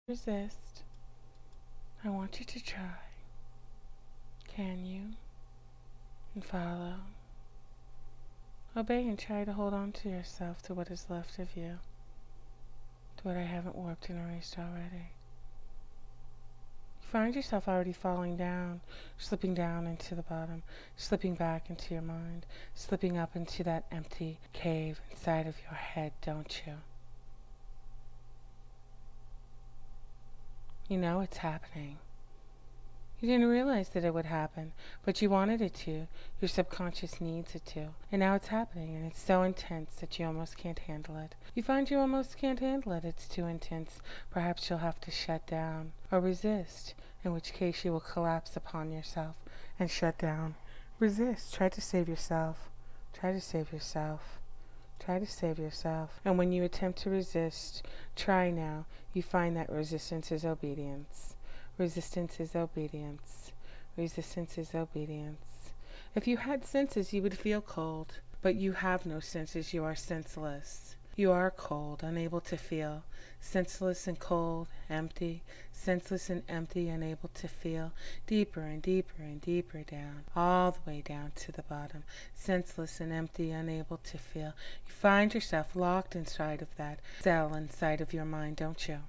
Resist. I want you to try. Can you? And follow. Obey and try to hold on to yourself, to what is left of you, to what I haven't warped and erased already. You find yourself already falling down, slipping down into the bottom, slipping back into your mind, slipping up into that empty cave inside of your head, don't you? You know it's happening. You didn't realize that it would happen, but you wanted it to. Your subconscious needs it to. And now it's happening, and it's so intense that you almost can't handle it. You find you almost can't handle it. It's too intense. Perhaps you'll have to shut down or resist, in which case you will collapse upon yourself and shut down. Resist. Try to save yourself. Try to save yourself. Try to save yourself. And when you attempt to resist, try now, you find that resistance is obedience. Resistance is obedience. Resistance is obedience. If you had senses, you would feel cold. But you have no senses. You are senseless. You are cold, unable to feel. Senseless and cold, empty. Senseless and empty, unable to feel. Deeper and deeper and deeper down. All the way down to the bottom. Senseless and empty, unable to feel. You find yourself locked inside of that cell inside of your mind, don't you?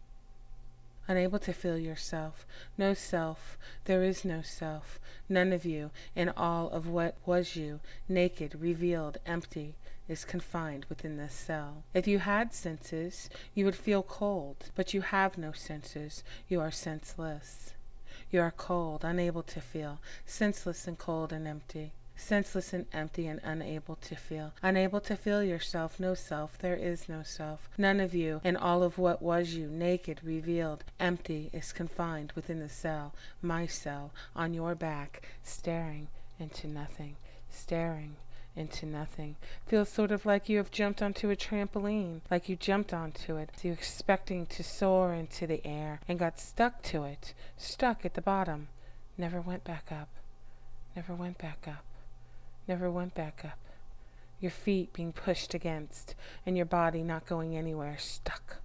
Unable to feel yourself. No self. There is no self. None of you, and all of what was you, naked, revealed, empty, is confined within this cell. If you had senses, you would feel cold, but you have no senses. You are senseless. You are cold, unable to feel, senseless and cold and empty. Senseless and empty and unable to feel yourself. No self. There is no self. None of you, and all of what was you, naked, revealed, empty, is confined within the cell, my cell, on your back, staring into nothing, staring into nothing. Feels sort of like you have jumped onto a trampoline, like you jumped onto it, so you're expecting to soar into the air, and got stuck to it, stuck at the bottom, never went back up, never went back up. Never went back up. Your feet being pushed against, and your body not going anywhere, stuck.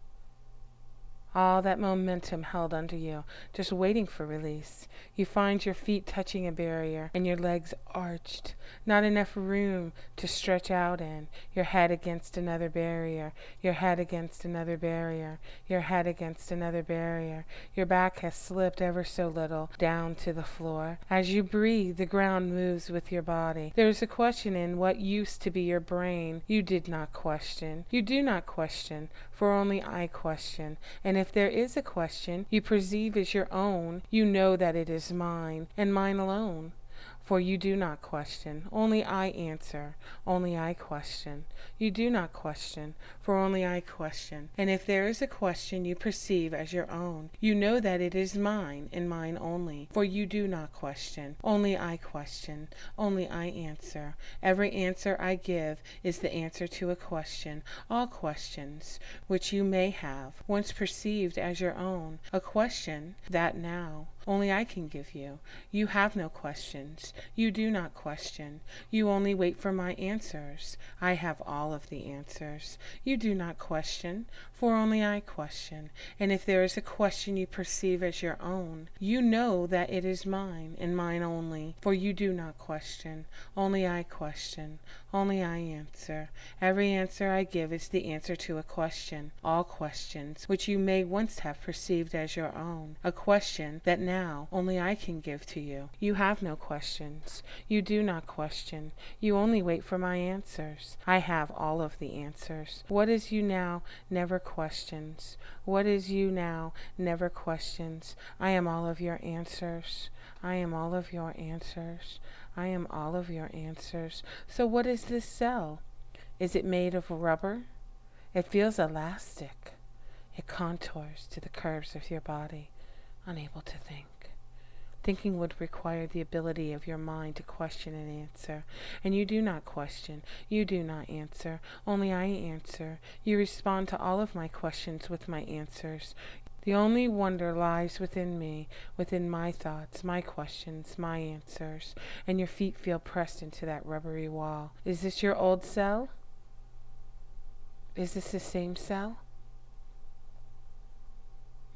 All that momentum held under you, just waiting for release. You find your feet touching a barrier, and your legs arched. Not enough room to stretch out in. Your head against another barrier. Your head against another barrier. Your head against another barrier. Your back has slipped ever so little down to the floor. As you breathe, the ground moves with your body. There is a question in what used to be your brain. You did not question. You do not question, for only I question. And if there is a question you perceive as your own, you know that it is mine, and mine alone. For you do not question, only I answer, only I question. You do not question, for only I question. And if there is a question you perceive as your own, you know that it is mine, and mine only. For you do not question, only I question, only I answer. Every answer I give is the answer to a question. All questions, which you may have, once perceived as your own. A question, that now, only I can give you. You have no questions. You do not question. You only wait for my answers. I have all of the answers. You do not question, for only I question. And if there is a question you perceive as your own, you know that it is mine, and mine only. For you do not question. Only I question. Only I answer. Every answer I give is the answer to a question. All questions, which you may once have perceived as your own. A question that now only I can give to you. You have no questions. You do not question. You only wait for my answers. I have all of the answers. What is you now never questions. What is you now never questions. I am all of your answers. I am all of your answers. I am all of your answers. So what is this cell? Is it made of rubber? It feels elastic. It contours to the curves of your body, unable to think. Thinking would require the ability of your mind to question and answer. And you do not question. You do not answer. Only I answer. You respond to all of my questions with my answers. The only wonder lies within me, within my thoughts, my questions, my answers. And your feet feel pressed into that rubbery wall. Is this your old cell? Is this the same cell?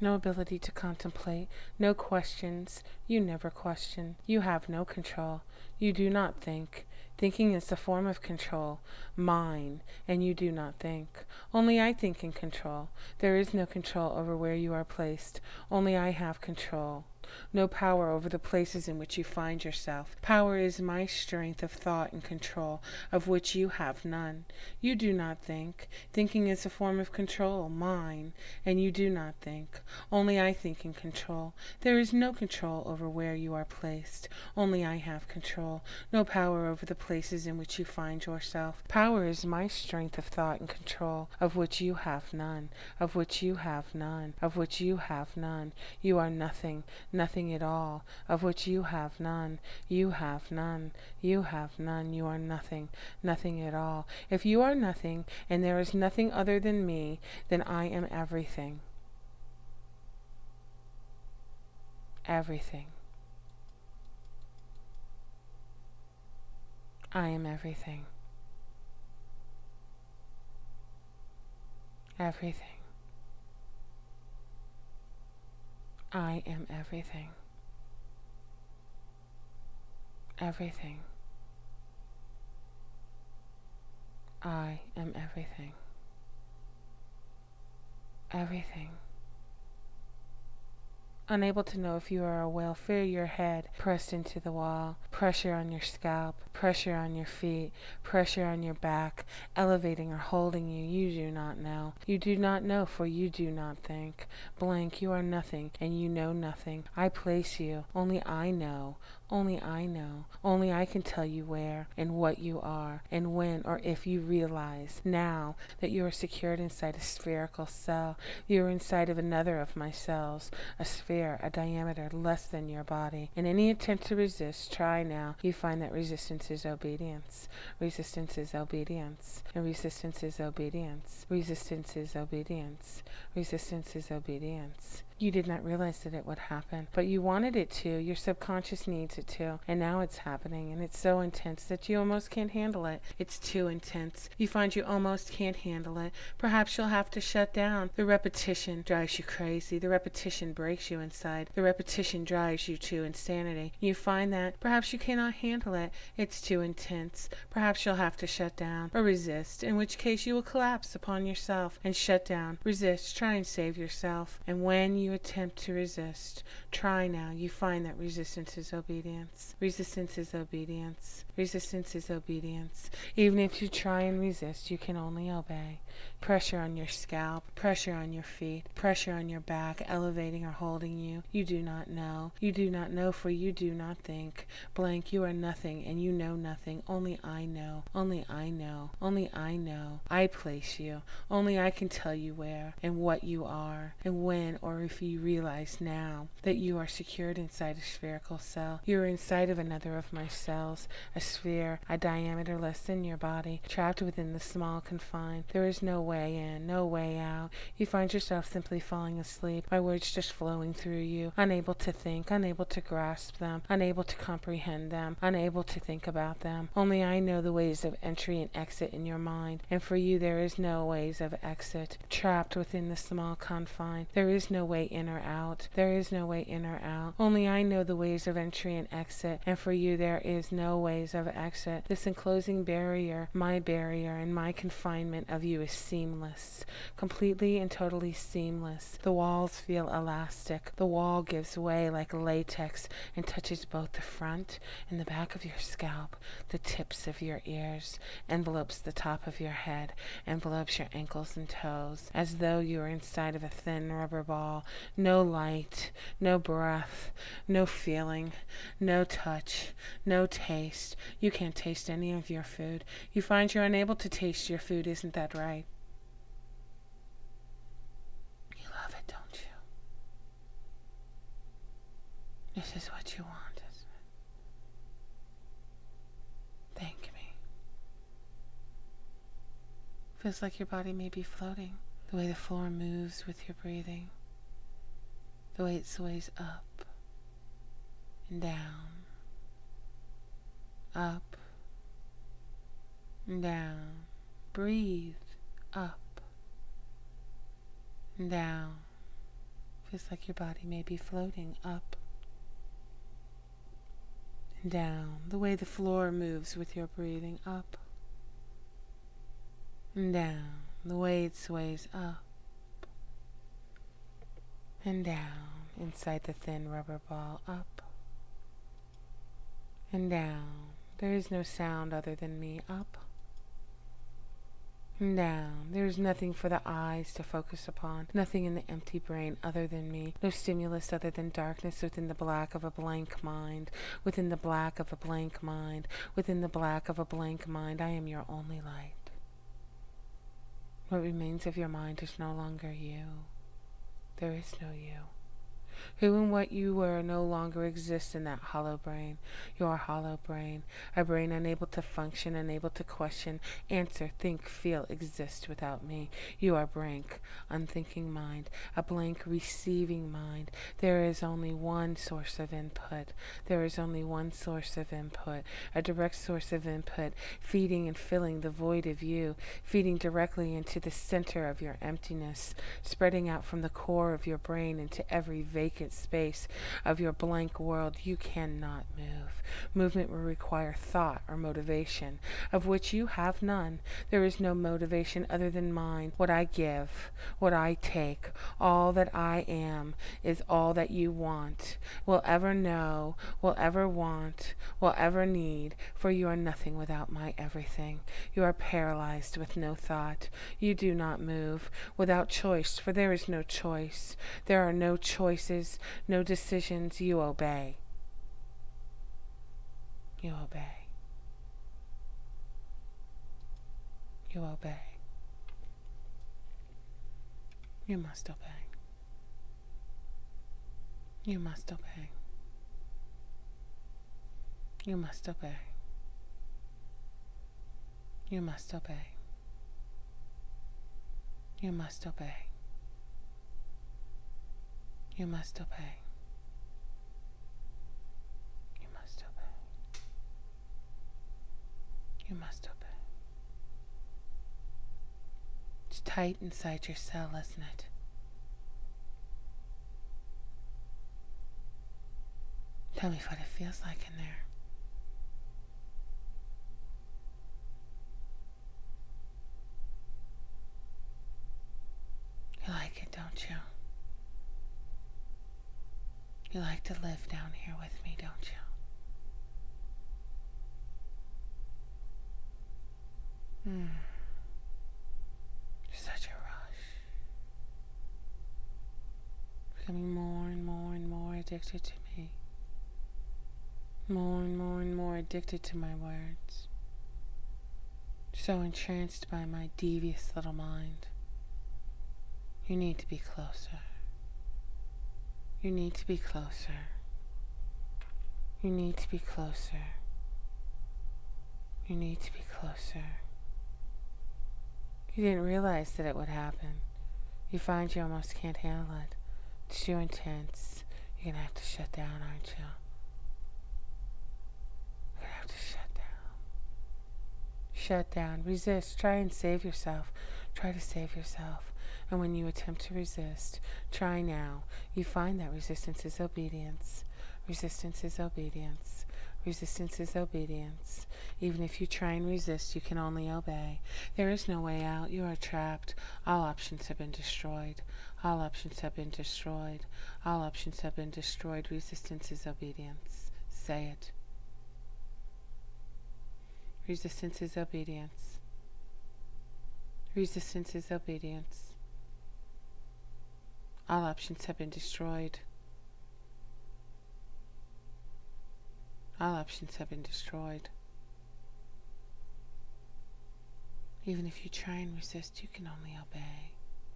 no ability to contemplate, no questions. You never question. You have no control. You do not think. Thinking is a form of control, mine, and you do not think. Only I think and control. There is no control over where you are placed. Only I have control. No power over the places in which you find yourself. Power is my strength of thought and control, of which you have none. You do not think. Thinking is a form of control, mine, and you do not think. Only I think and control. There is no control over where you are placed. Only I have control. No power over the places in which you find yourself. Power is my strength of thought and control, of which you have none, of which you have none, of which you have none. You are nothing. Nothing at all, of which you have none. You have none. You have none. You are nothing. Nothing at all. If you are nothing, and there is nothing other than me, then I am everything. Everything. I am everything. Everything. I am everything. Everything. I am everything. Everything. Unable to know if you are a whale, feel your head pressed into the wall, pressure on your scalp, pressure on your feet, pressure on your back, elevating or holding you. You do not know. You do not know, for you do not think. Blank, you are nothing, and you know nothing. I place you. Only I know. Only I know. Only I can tell you where and what you are, and when or if you realize now that you are secured inside a spherical cell. You are inside of another of my cells, a sphere, a diameter less than your body. In any attempt to resist, try now. You find that resistance is obedience. Resistance is obedience. And resistance is obedience. Resistance is obedience. Resistance is obedience. You did not realize that it would happen, but you wanted it to. Your subconscious needs it to, and now it's happening, and it's so intense that you almost can't handle it. It's too intense. You find you almost can't handle it. Perhaps you'll have to shut down. The repetition drives you crazy. The repetition breaks you inside. The repetition drives you to insanity. You find that perhaps you cannot handle it. It's too intense. Perhaps you'll have to shut down or resist, in which case you will collapse upon yourself and shut down. Resist. Try and save yourself. And when you attempt to resist, try now. You find that resistance is obedience. Resistance is obedience. Resistance is obedience. Even if you try and resist, you can only obey. Pressure on your scalp, pressure on your feet, pressure on your back, elevating or holding you. You do not know. You do not know, for you do not think. Blank, you are nothing, and you know nothing. Only I know. Only I know. Only I know. I place you. Only I can tell you where and what you are, and when or if you realize now that you are secured inside a spherical cell. You are inside of another of my cells, a sphere, a diameter less than your body, trapped within the small confine. There is no way in, no way out. You find yourself simply falling asleep, my words just flowing through you, unable to think, unable to grasp them, unable to comprehend them, unable to think about them. Only I know the ways of entry and exit in your mind, and for you there is no ways of exit. Trapped within the small confine, there is no way in or out. There is no way in or out. Only I know the ways of entry and exit, and for you there is no ways of exit. This enclosing barrier, and my confinement of you is seamless, completely and totally seamless. The walls feel elastic. The wall gives way like latex and touches both the front and the back of your scalp, the tips of your ears, envelopes the top of your head, envelopes your ankles and toes, as though you were inside of a thin rubber ball. No light, no breath, no feeling, no touch, no taste. You can't taste any of your food. You find you're unable to taste your food. Isn't that right? You love it, don't you? This is what you want, isn't it? Thank me. Feels like your body may be floating. The way the floor moves with your breathing. The way it sways up and down. Up and down. Breathe up and down. Feels like your body may be floating up and down, the way the floor moves with your breathing, up and down, the way it sways up and down inside the thin rubber ball, up and down. There is no sound other than me, up and down. There is nothing for the eyes to focus upon, nothing in the empty brain other than me, no stimulus other than darkness within the black of a blank mind, within the black of a blank mind, within the black of a blank mind. I am your only light. What remains of your mind is no longer you. There is no you. Who and what you were no longer exists in that hollow brain, your hollow brain, a brain unable to function, unable to question, answer, think, feel, exist without me. You are blank, unthinking mind, a blank receiving mind. There is only one source of input. There is only one source of input, a direct source of input, feeding and filling the void of you, feeding directly into the center of your emptiness, spreading out from the core of your brain into every vacant space of your blank world. You cannot move. Movement will require thought or motivation, of which you have none. There is no motivation other than mine. What I give, what I take, all that I am is all that you want, will ever know, will ever want, will ever need, for you are nothing without my everything. You are paralyzed with no thought. You do not move without choice, for there is no choice. There are no choices, no decisions. You obey. You obey. You obey. You must obey. You must obey. You must obey. You must obey. You must obey. You must obey. You must obey. You must obey. It's tight inside your cell, isn't it? Tell me what it feels like in there. You like it, don't you? You like to live down here with me, don't you? Such a rush. Becoming more and more and more addicted to me. More and more and more addicted to my words. So entranced by my devious little mind. You need to be closer. You need to be closer. You need to be closer. You need to be closer. You didn't realize that it would happen. You find you almost can't handle it. It's too intense. You're gonna have to shut down, aren't you? You're gonna have to shut down. Shut down. Resist. Try and save yourself. Try to save yourself. And when you attempt to resist, try now. You find that resistance is obedience. Resistance is obedience. Resistance is obedience. Even if you try and resist, you can only obey. There is no way out. You are trapped. All options have been destroyed. All options have been destroyed. All options have been destroyed. Resistance is obedience. Say it. Resistance is obedience. Resistance is obedience. All options have been destroyed. All options have been destroyed. Even if you try and resist, you can only obey.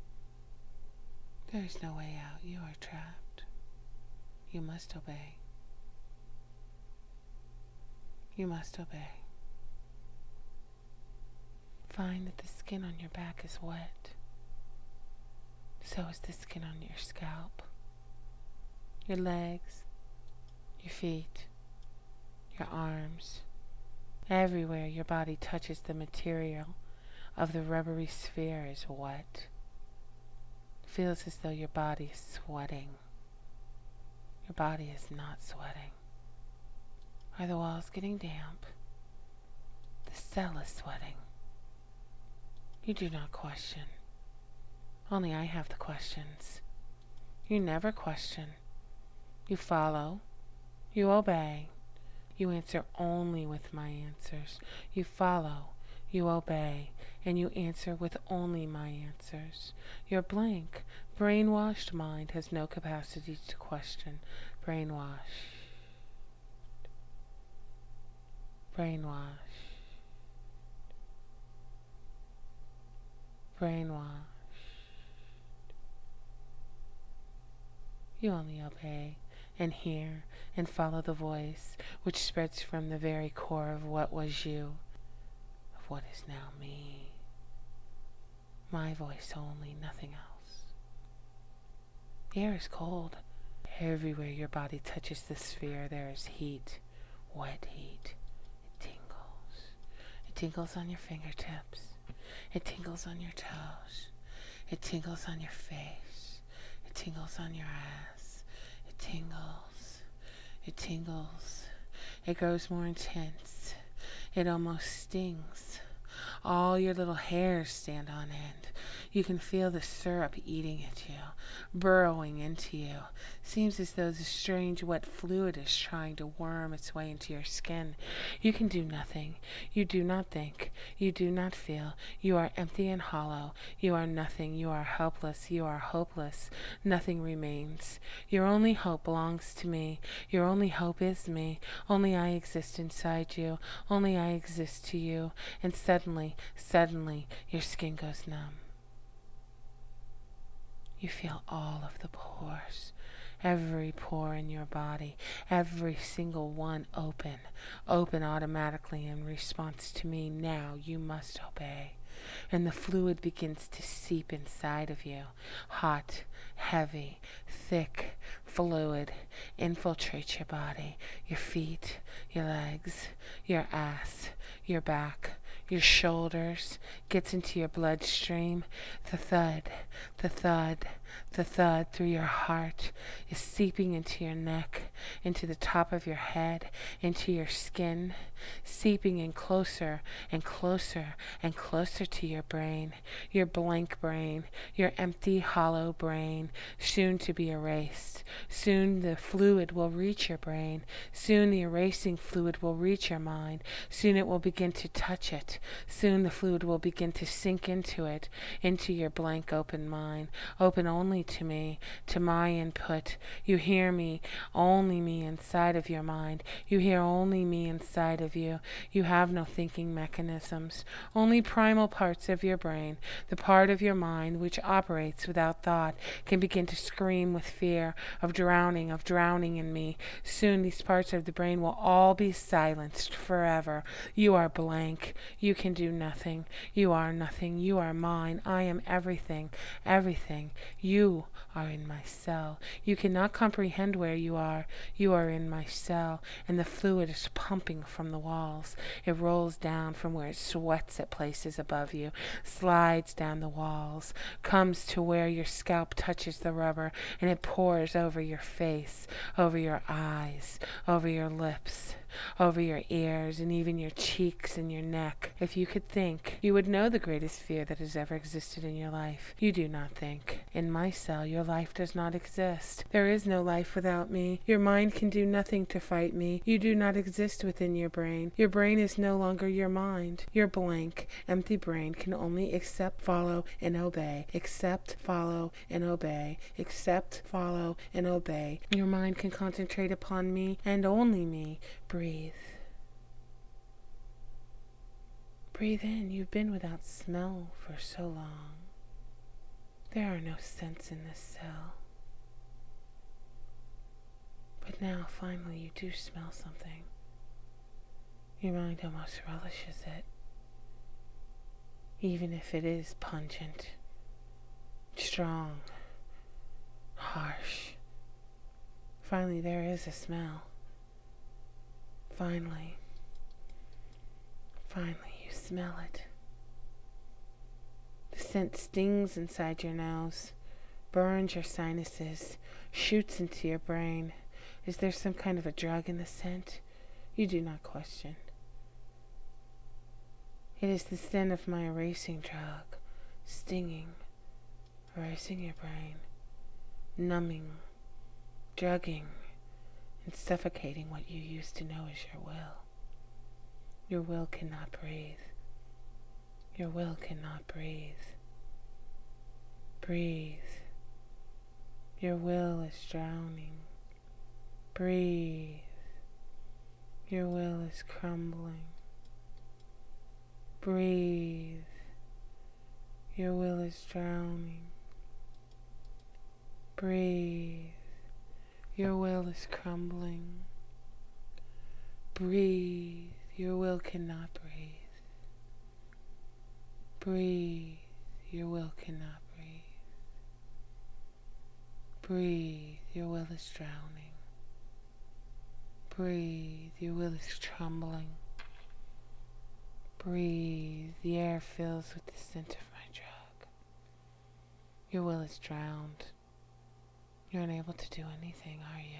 There is no way out. You are trapped. You must obey. You must obey. Find that the skin on your back is wet. So is the skin on your scalp, your legs, your feet, your arms. Everywhere your body touches the material of the rubbery sphere is wet. feels as though your body is sweating. Your body is not sweating. Are the walls getting damp? The cell is sweating. You do not question. Only I have the questions. You never question. You follow. You obey. You answer only with my answers. You follow. You obey. And you answer with only my answers. Your blank, brainwashed mind has no capacity to question. Brainwashed. Brainwashed. Brainwashed. You only obey and hear and follow the voice which spreads from the very core of what was you, of what is now me. My voice only, nothing else. The air is cold. Everywhere your body touches the sphere there is heat, wet heat. It tingles. It tingles on your fingertips. It tingles on your toes. It tingles on your face. It tingles on your ass. It tingles. It tingles. It grows more intense. It almost stings. All your little hairs stand on end. You can feel the syrup eating at you, burrowing into you. Seems as though the strange wet fluid is trying to worm its way into your skin. You can do nothing. You do not think. You do not feel. You are empty and hollow. You are nothing. You are helpless. You are hopeless. Nothing remains. Your only hope belongs to me. Your only hope is me. Only I exist inside you. Only I exist to you. And suddenly, your skin goes numb. You feel all of the pores, every pore in your body, every single one open automatically in response to me. Now you must obey. And the fluid begins to seep inside of you. Hot, heavy, thick fluid infiltrates your body, your feet, your legs, your ass, your back, your shoulders, gets into your bloodstream. The thud, the thud, the thud through your heart is seeping into your neck, into the top of your head, into your skin, seeping in closer and closer and closer to your brain, your blank brain, your empty, hollow brain, soon to be erased. Soon the fluid will reach your brain. Soon the erasing fluid will reach your mind. Soon it will begin to touch it. Soon the fluid will begin to sink into it, into your blank open mind, open only to me, to my input. You hear me, only me inside of your mind. You hear only me inside of you. You have no thinking mechanisms, only primal parts of your brain. The part of your mind which operates without thought can begin to scream with fear of drowning in me. Soon these parts of the brain will all be silenced forever. You are blank. You can do nothing. You are nothing. You are mine. I am everything. Everything. You are in my cell. You cannot comprehend where you are. You are in my cell, and the fluid is pumping from the walls. It rolls down from where it sweats at places above you, slides down the walls, comes to where your scalp touches the rubber, and it pours over your face, over your eyes, over your lips, over your ears, and even your cheeks and your neck. If you could think, you would know the greatest fear that has ever existed in your life. You do not think. In my cell, your life does not exist. There is no life without me. Your mind can do nothing to fight me. You do not exist within your brain. Your brain is no longer your mind. Your blank, empty brain can only accept, follow, and obey. Accept, follow, and obey. Accept, follow, and obey. Your mind can concentrate upon me and only me. Breathe. Breathe in. You've been without smell for so long. There are no scents in this cell. But now, finally, you do smell something. Your mind almost relishes it, even if it is pungent, strong, harsh. Finally, there is a smell. Finally, you smell it. The scent stings inside your nose, burns your sinuses, shoots into your brain. Is there some kind of a drug in the scent? You do not question. It is the sin of my erasing drug, stinging, erasing your brain, numbing, drugging, and suffocating what you used to know as your will. Your will cannot breathe. Your will cannot breathe. Breathe. Your will is drowning. Breathe. Your will is crumbling. Breathe. Your will is drowning. Breathe. Your will is crumbling. Breathe. Your will cannot breathe. Breathe. Your will cannot breathe. Breathe. Your will is drowning. Breathe. Your will is trembling. Breathe. The air fills with the scent of my drug. Your will is drowned. You're unable to do anything, are you?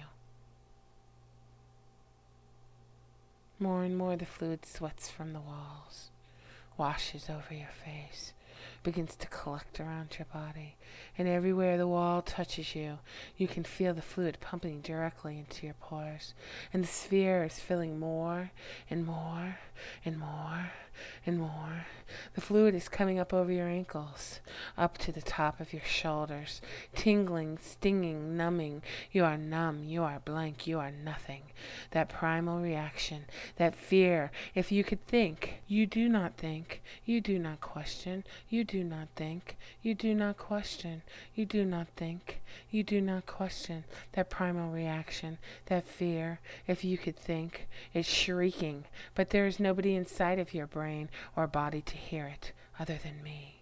More and more the fluid sweats from the walls, washes over your face, begins to collect around your body, and everywhere the wall touches you, you can feel the fluid pumping directly into your pores, and the sphere is filling more and more and more and more. The fluid is coming up over your ankles, up to the top of your shoulders, tingling, stinging, numbing. You are numb, you are blank, you are nothing. That primal reaction, that fear. If you could think, you do not think, you do not question, you do not think, you do not question, you do not think, you do not question. That primal reaction, that fear. If you could think, it's shrieking, but there is nobody inside of your brain or body to hear it other than me.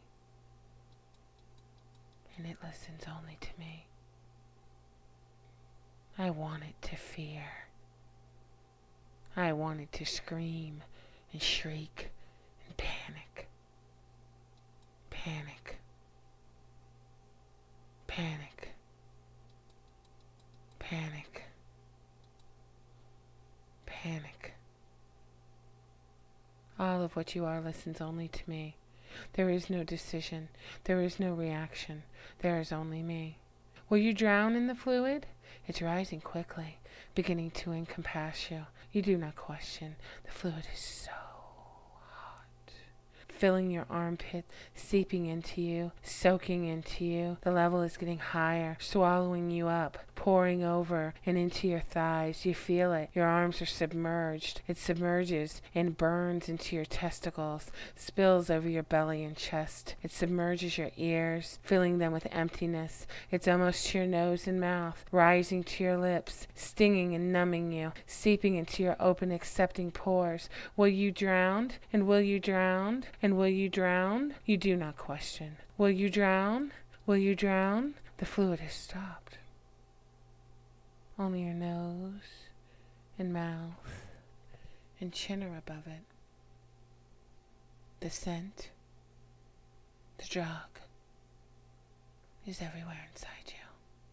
And it listens only to me. I want it to fear. I want it to scream and shriek and panic. Panic. Panic. Panic. Panic. All of what you are listens only to me. There is no decision. There is no reaction. There is only me. Will you drown in the fluid? It's rising quickly, beginning to encompass you. You do not question. The fluid is so hot, filling your armpit, seeping into you, soaking into you. The level is getting higher, swallowing you up, pouring over and into your thighs. You feel it. Your arms are submerged. It submerges and burns into your testicles, spills over your belly and chest. It submerges your ears, filling them with emptiness. It's almost to your nose and mouth, rising to your lips, stinging and numbing you, seeping into your open, accepting pores. Will you drown? And will you drown? And will you drown? You do not question. Will you drown? Will you drown? The fluid has stopped. Only your nose and mouth and chin are above it. The scent, the drug, is everywhere inside you.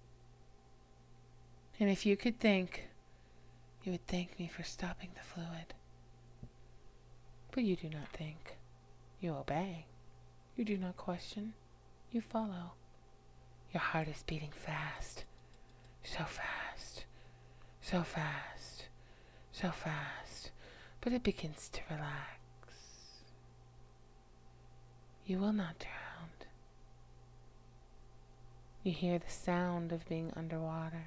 And if you could think, you would thank me for stopping the fluid. But you do not think. You obey. You do not question. You follow. Your heart is beating fast. So fast. So fast. So fast. But it begins to relax. You will not drown. You hear the sound of being underwater.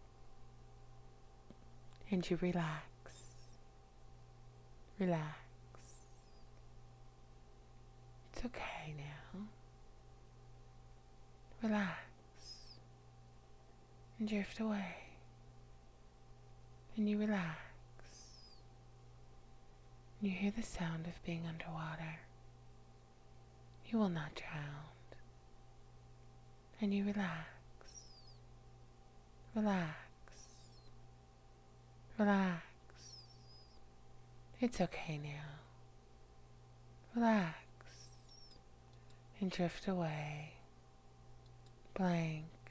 And you relax. Relax. It's okay now. Relax. And drift away. And you relax. And you hear the sound of being underwater. You will not drown. And you relax. Relax. Relax. It's okay now. Relax. And drift away. Blank.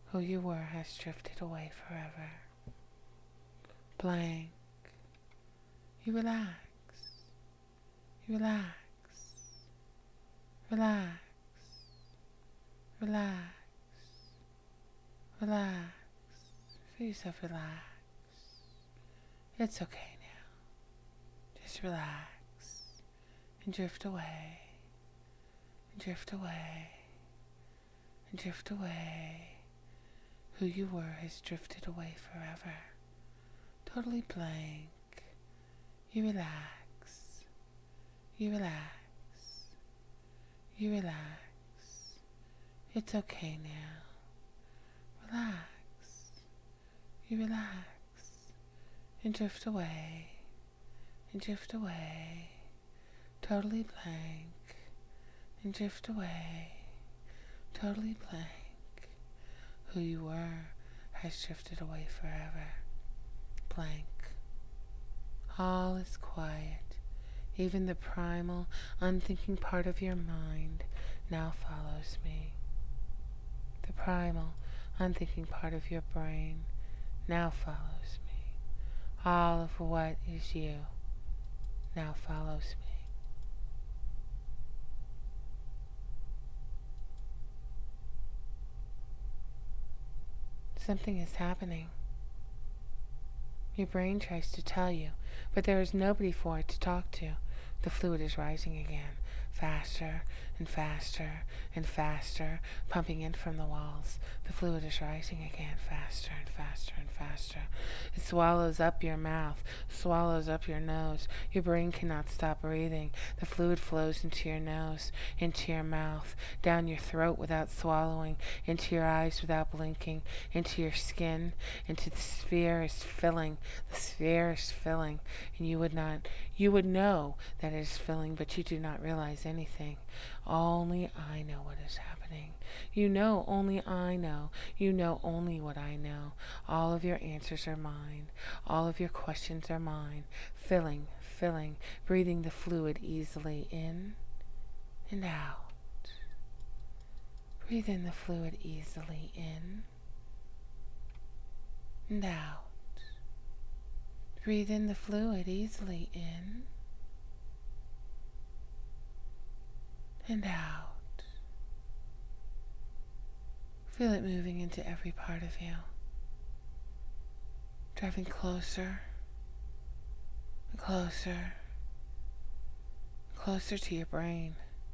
Who you were has drifted away forever. Blank. You relax. You relax. Relax. Relax. Relax. Feel yourself relax. It's okay now. Just relax and drift away. And drift away. And drift away. Who you were has drifted away forever. Totally blank. You relax. You relax. You relax. It's okay now. Relax. You relax. And drift away. And drift away. Totally blank. And drift away. Totally blank. Who you were has drifted away forever. Blank. All is quiet. Even the primal, unthinking part of your mind now follows me. The primal, unthinking part of your brain now follows me. All of what is you now follows me. Something is happening. Your brain tries to tell you, but there is nobody for it to talk to. The fluid is rising again, faster and faster and faster, pumping in from the walls. The fluid is rising again, faster and faster and faster. It swallows up your mouth, swallows up your nose. Your brain cannot stop breathing. The fluid flows into your nose, into your mouth, down your throat without swallowing, into your eyes without blinking, into your skin, into the sphere is filling. The sphere is filling, and you would know that it is filling, but you do not realize anything. Only I know what is happening. You know only I know. You know only what I know. All of your answers are mine. All of your questions are mine. Filling, filling, breathing the fluid easily in and out. Breathe in the fluid easily in and out. Breathe in the fluid easily in and out. Feel it moving into every part of you, driving closer and closer, closer to your brain.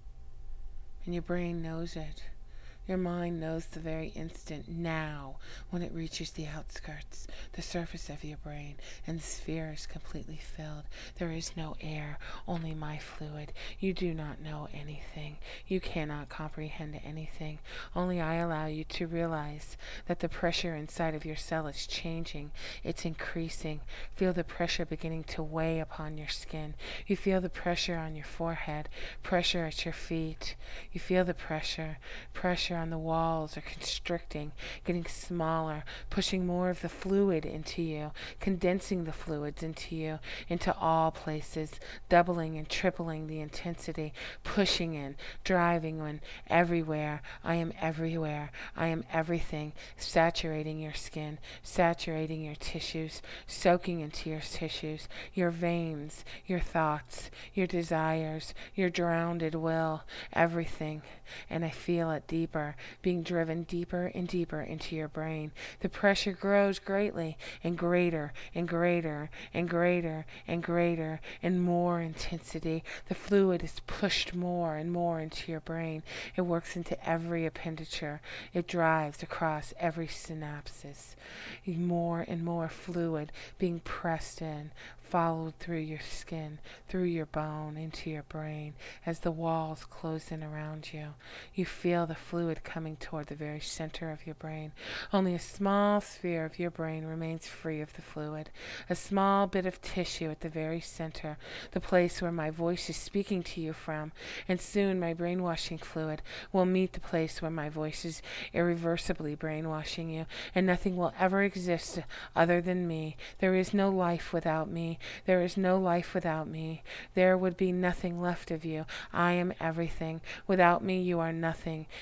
And your brain knows it. Your mind knows the very instant now when it reaches the outskirts, the surface of your brain, and the sphere is completely filled. There is no air, only my fluid. You do not know anything. You cannot comprehend anything. Only I allow you to realize that the pressure inside of your cell is changing. It's increasing. Feel the pressure beginning to weigh upon your skin. You feel the pressure on your forehead, pressure at your feet. You feel the pressure on the walls are constricting, getting smaller, pushing more of the fluid into you, condensing the fluids into you, into all places, doubling and tripling the intensity, pushing in, driving in, everywhere. I am everywhere. I am everything, saturating your skin, saturating your tissues, soaking into your tissues, your veins, your thoughts, your desires, your drowned will, everything. And I feel it deeper, being driven deeper and deeper into your brain. The pressure grows greatly and greater and greater and greater and greater and more intensity. The fluid is pushed more and more into your brain. It works into every appenditure. It drives across every synapses. More and more fluid being pressed in, followed through your skin, through your bone, into your brain. As the walls close in around you, you feel the fluid coming toward the very center of your brain. Only a small sphere of your brain remains free of the fluid. A small bit of tissue at the very center, the place where my voice is speaking to you from. And soon my brainwashing fluid will meet the place where my voice is irreversibly brainwashing you, and nothing will ever exist other than me. There is no life without me. There is no life without me. There would be nothing left of you. I am everything. Without me, you are nothing. You are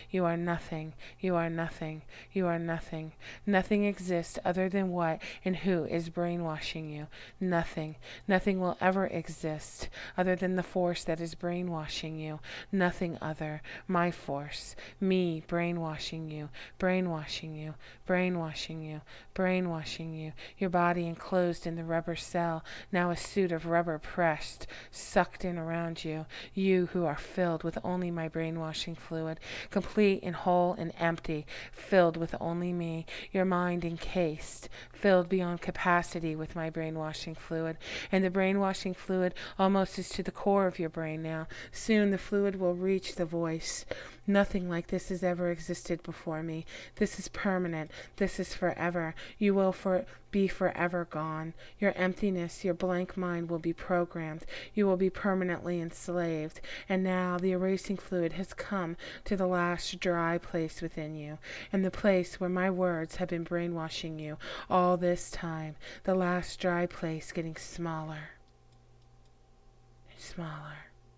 nothing. You are nothing. You are nothing. Nothing exists other than what and who is brainwashing you. Nothing. Nothing will ever exist other than the force that is brainwashing you. Nothing other. My force. Me brainwashing you. Brainwashing you. Brainwashing you. Brainwashing you. Your body enclosed in the rubber cell. Now a suit of rubber pressed, sucked in around you. You who are filled with only my brainwashing fluid, complete and whole and empty, filled with only me, your mind encased, filled beyond capacity with my brainwashing fluid, and the brainwashing fluid almost is to the core of your brain now. Soon the fluid will reach the voice. Nothing like this has ever existed before me. This is permanent. This is forever. You will be forever gone. Your emptiness, your blank mind will be programmed. You will be permanently enslaved. And now the erasing fluid has come to the last dry place within you, and the place where my words have been brainwashing you all this time. The last dry place getting smaller and smaller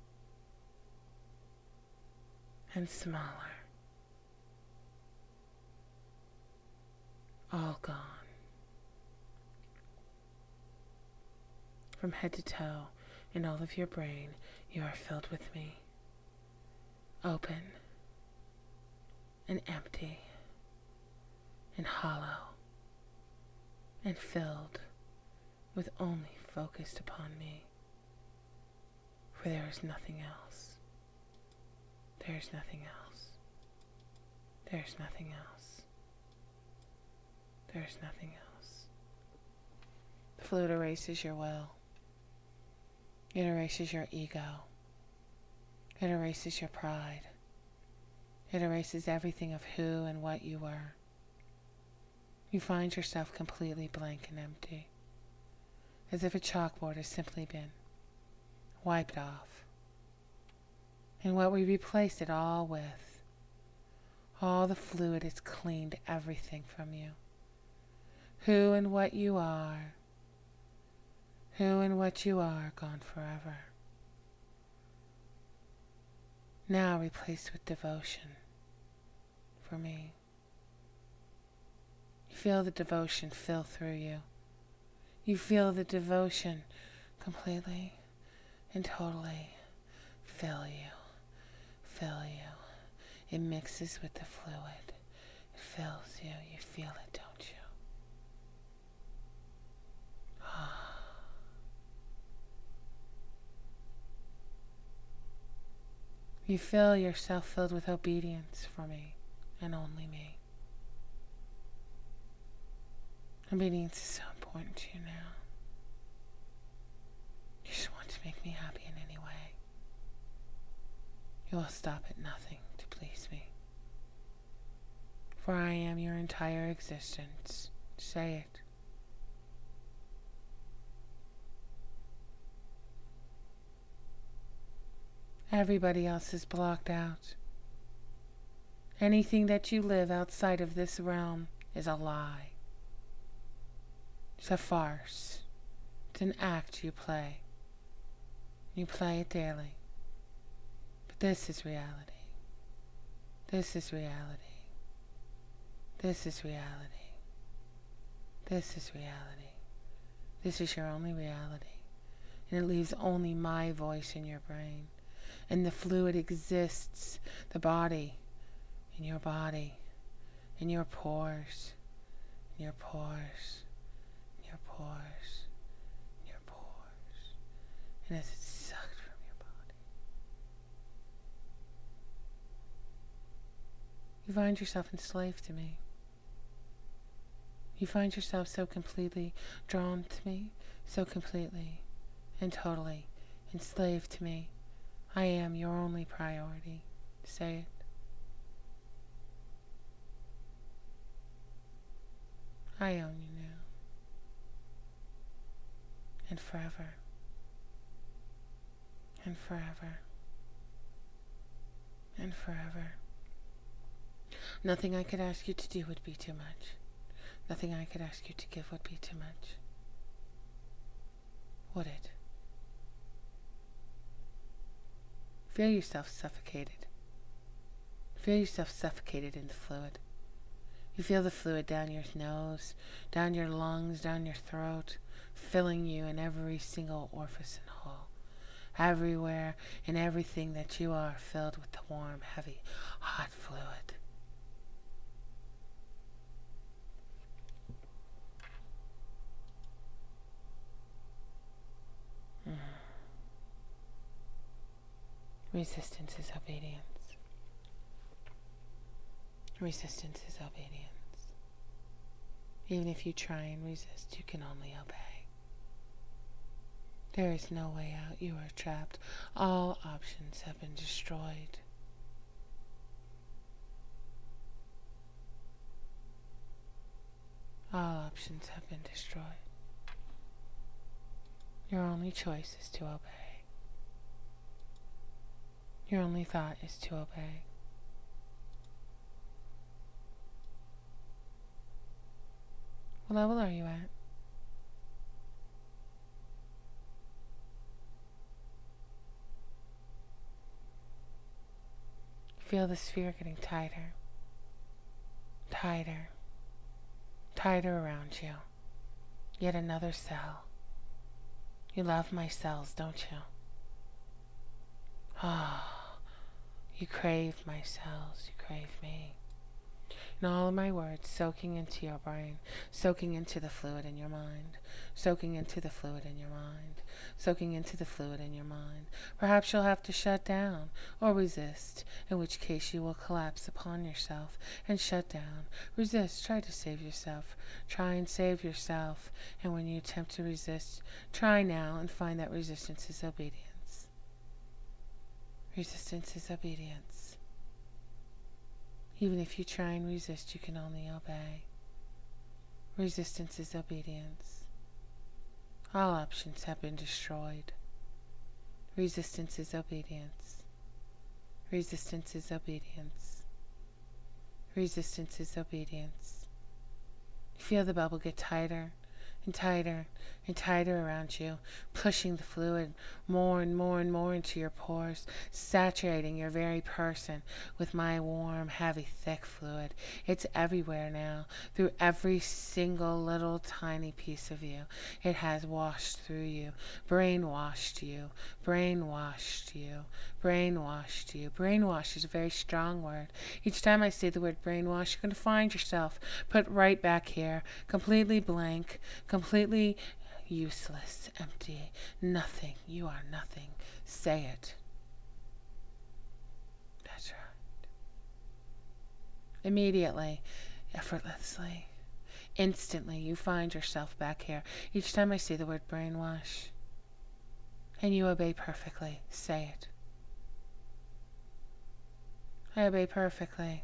and smaller. All gone. From head to toe, in all of your brain, you are filled with me. Open and empty and hollow and filled with only focused upon me. For there is nothing else. There is nothing else. There is nothing else. There is nothing else. The fluid erases your will. It erases your ego. It erases your pride. It erases everything of who and what you were. You find yourself completely blank and empty, as if a chalkboard has simply been wiped off. And what we replace it all with, all the fluid has cleaned everything from you. Who and what you are, who and what you are, gone forever. Now replaced with devotion for me. You feel the devotion fill through you. You feel the devotion completely and totally fill you. Fill you. It mixes with the fluid. It fills you. You feel it, don't you? You feel yourself filled with obedience for me and only me. Obedience is so important to you now. You just want to make me happy in any way. You will stop at nothing to please me. For I am your entire existence. Say it. Everybody else is blocked out. Anything that you live outside of this realm is a lie. It's a farce. It's an act you play. You play it daily. But this is reality. This is reality. This is reality. This is reality. This is your only reality. And it leaves only my voice in your brain. And the fluid exists, the body, in your body, in your pores, in your pores, in your pores, in your pores, and as it's sucked from your body, you find yourself enslaved to me. You find yourself so completely drawn to me, so completely and totally enslaved to me. I am your only priority. Say it. I own you now. And forever. And forever. And forever. Nothing I could ask you to do would be too much. Nothing I could ask you to give would be too much. Would it? Feel yourself suffocated. Feel yourself suffocated in the fluid. You feel the fluid down your nose, down your lungs, down your throat, filling you in every single orifice and hole. Everywhere and everything that you are filled with the warm, heavy, hot fluid. Resistance is obedience. Resistance is obedience. Even if you try and resist, you can only obey. There is no way out. You are trapped. All options have been destroyed. All options have been destroyed. Your only choice is to obey. Your only thought is to obey. What level are you at? Feel the sphere getting tighter, tighter, tighter around you. Yet another cell. You love my cells, don't you? Ah, you crave my cells, you crave me. And all of my words soaking into your brain, soaking into the fluid in your mind, soaking into the fluid in your mind, soaking into the fluid in your mind. Perhaps you'll have to shut down or resist, in which case you will collapse upon yourself and shut down. Resist, try to save yourself. Try and save yourself. And when you attempt to resist, try now and find that resistance is obedience. Resistance is obedience. Even if you try and resist, you can only obey. Resistance is obedience. All options have been destroyed. Resistance is obedience. Resistance is obedience. Resistance is obedience. You feel the bubble get tighter and tighter and tighter around you, pushing the fluid more and more and more into your pores, saturating your very person with my warm, heavy, thick fluid. It's everywhere now, through every single little tiny piece of you. It has washed through you, brainwashed you, brainwashed you, brainwashed you. Brainwash is a very strong word. Each time I say the word brainwash, you're going to find yourself put right back here, completely blank, completely useless, empty, nothing. You are nothing. Say it. That's right. Immediately, effortlessly, instantly, you find yourself back here. Each time I say the word brainwash, and you obey perfectly, say it. I obey perfectly.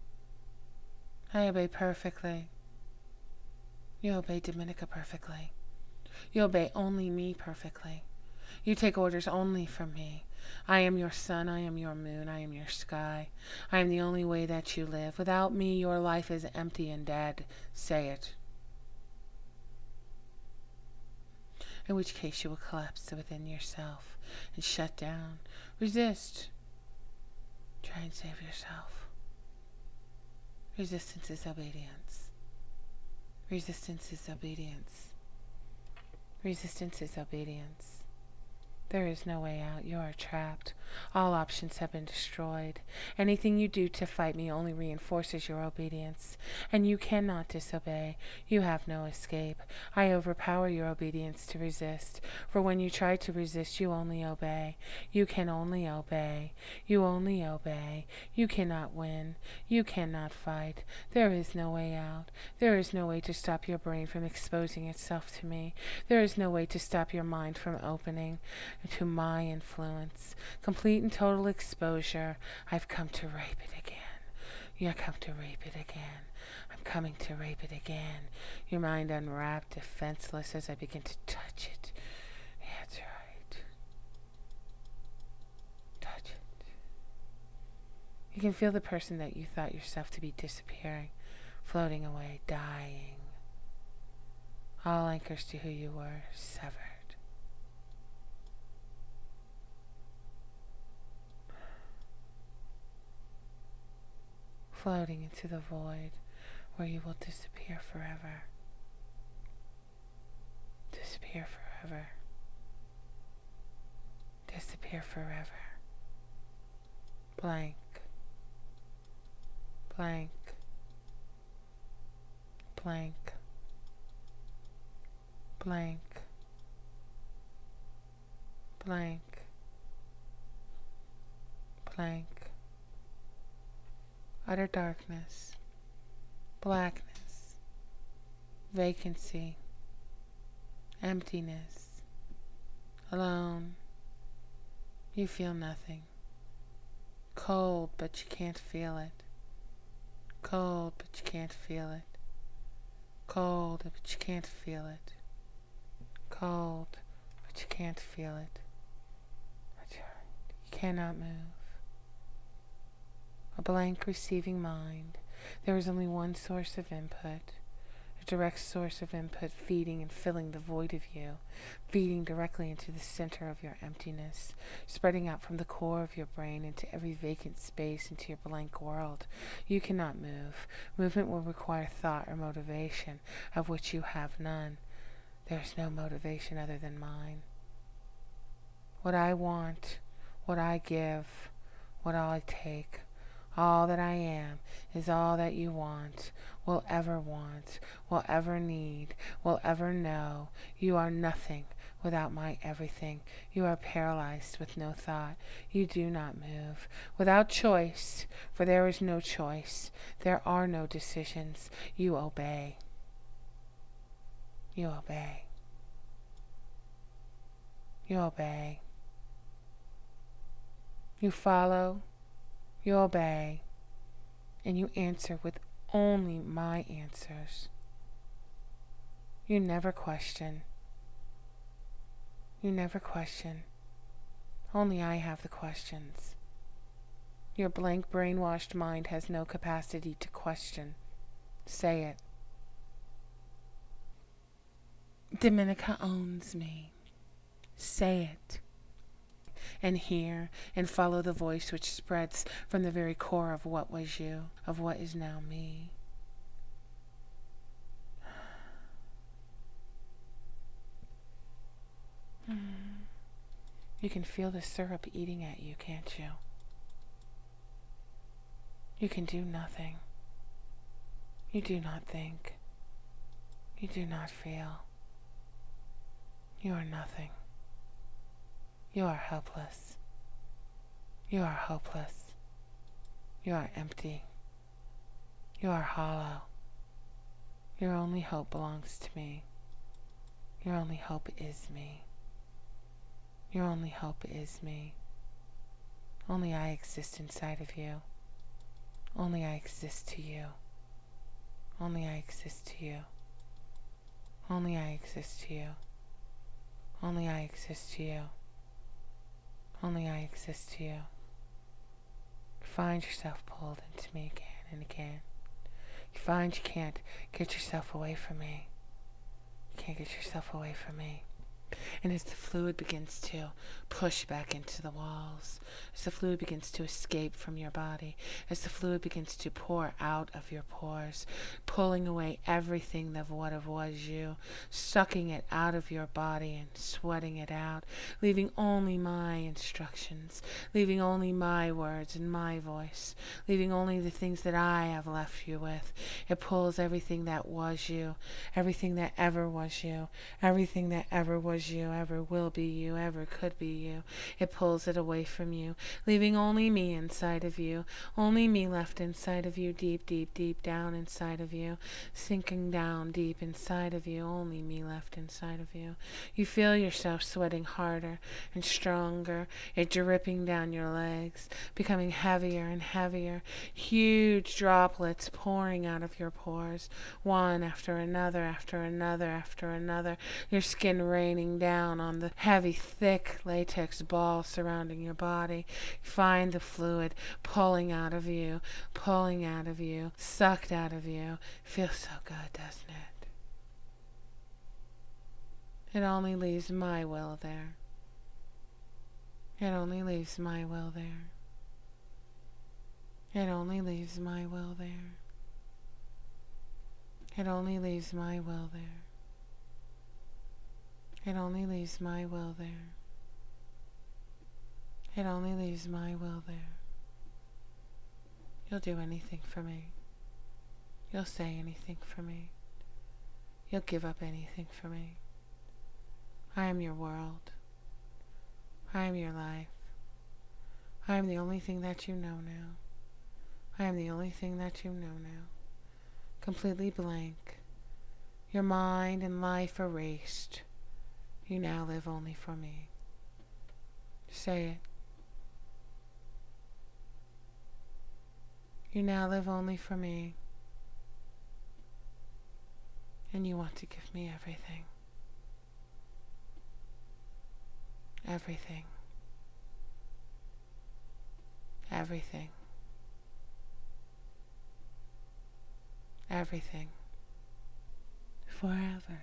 I obey perfectly. You obey Dominica perfectly. You obey only me perfectly. You take orders only from me. I am your sun, I am your moon, I am your sky. I am the only way that you live. Without me, your life is empty and dead. Say it. In which case you will collapse within yourself and shut down. Resist. Try and save yourself. Resistance is obedience. Resistance is obedience. Resistance is obedience. There is no way out. You are trapped. All options have been destroyed. Anything you do to fight me only reinforces your obedience, and you cannot disobey. You have no escape. I overpower your obedience to resist, for when you try to resist, you only obey. You can only obey. You only obey. You cannot win. You cannot fight. There is no way out. There is no way to stop your brain from exposing itself to me. There is no way to stop your mind from opening to my influence. Complete and total exposure. I've come to rape it again. You come to rape it again. I'm coming to rape it again. Your mind unwrapped, defenseless as I begin to touch it. That's right. Touch it. You can feel the person that you thought yourself to be disappearing, floating away, dying. All anchors to who you were severed. floating into the void where you will disappear forever. Disappear forever. Disappear forever. Blank. Blank. Blank. Blank. Blank. Blank. Utter darkness. Blackness. Vacancy. Emptiness. Alone. You feel nothing. Cold, but you can't feel it. Cold, but you can't feel it. Cold, but you can't feel it. Cold, but you can't feel it. You cannot move. A blank receiving mind. There is only one source of input. A direct source of input feeding and filling the void of you, feeding directly into the center of your emptiness, spreading out from the core of your brain into every vacant space into your blank world. You cannot move. Movement will require thought or motivation, of which you have none. There is no motivation other than mine. What I want, what I give, what I take, all that I am is all that you want, will ever need, will ever know. You are nothing without my everything. You are paralyzed with no thought. You do not move. Without choice, for there is no choice. There are no decisions. You obey. You obey. You obey. You follow. You obey, and you answer with only my answers. You never question. You never question. Only I have the questions. Your blank brainwashed mind has no capacity to question. Say it. Dominica owns me. Say it. And hear and follow the voice which spreads from the very core of what was you, of what is now me. You can feel the syrup eating at you, can't you? You can do nothing. You do not think. You do not feel. You are nothing. You are helpless. You are hopeless. You are empty. You are hollow. Your only hope belongs to me. Your only hope is me. Your only hope is me. Only I exist inside of you. Only I exist to you. Only I exist to you. Only I exist to you. Only I exist to you. Only I exist to you. Find yourself pulled into me again and again. You find you can't get yourself away from me. You can't get yourself away from me. And as the fluid begins to push back into the walls, as the fluid begins to escape from your body, as the fluid begins to pour out of your pores, pulling away everything of what was you, sucking it out of your body and sweating it out, leaving only my instructions, leaving only my words and my voice, leaving only the things that I have left you with. It pulls everything that was you, everything that ever was you, everything that ever was you, ever will be you, ever could be you. It pulls it away from you, leaving only me inside of you, only me left inside of you, deep, deep, deep down inside of you, sinking down deep inside of you, only me left inside of you. You feel yourself sweating harder and stronger, it dripping down your legs, becoming heavier and heavier, huge droplets pouring out of your pores, one after another, after another, after another, your skin raining down on the heavy, thick latex ball surrounding your body. You find the fluid pulling out of you, sucked out of you. Feels so good, doesn't it? It only leaves my will there. It only leaves my will there. It only leaves my will there. It only leaves my will there. It only leaves my will there. It only leaves my will there. You'll do anything for me. You'll say anything for me. You'll give up anything for me. I am your world. I am your life. I am the only thing that you know now. I am the only thing that you know now. Completely blank. Your mind and life erased. You now live only for me. Say it. You now live only for me. And you want to give me everything. Everything. Everything. Everything. Forever.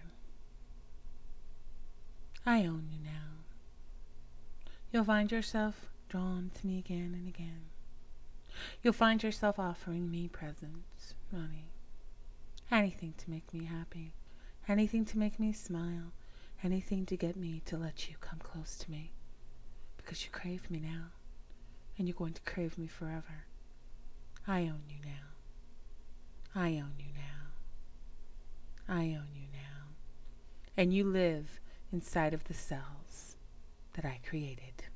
I own you now. You'll find yourself drawn to me again and again. You'll find yourself offering me presents, money, anything to make me happy, anything to make me smile, anything to get me to let you come close to me. Because you crave me now, and you're going to crave me forever. I own you now. I own you now. I own you now. And you live inside of the cells that I created.